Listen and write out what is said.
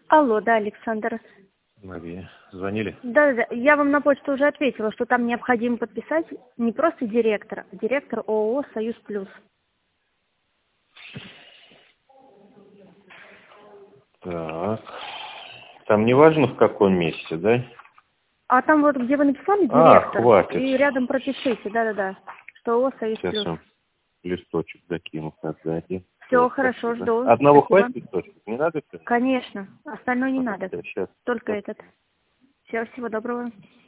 Алло, да, Александр. Мария, звонили? Да, я вам на почту уже ответила, что там необходимо подписать не просто директор, а директор ООО «Союз Плюс». Так. Там не важно в каком месте, да? А там вот, где вы написали директор, хватит. и рядом пропишите, да-да-да, что ООО «Союз Сейчас Плюс». я листочек закину сзади. Все, Вот, хорошо, спасибо. жду. Одного Спасибо. хватит листочек? Не надо? Конечно, остальное не надо, Сейчас. только этот. Всего доброго.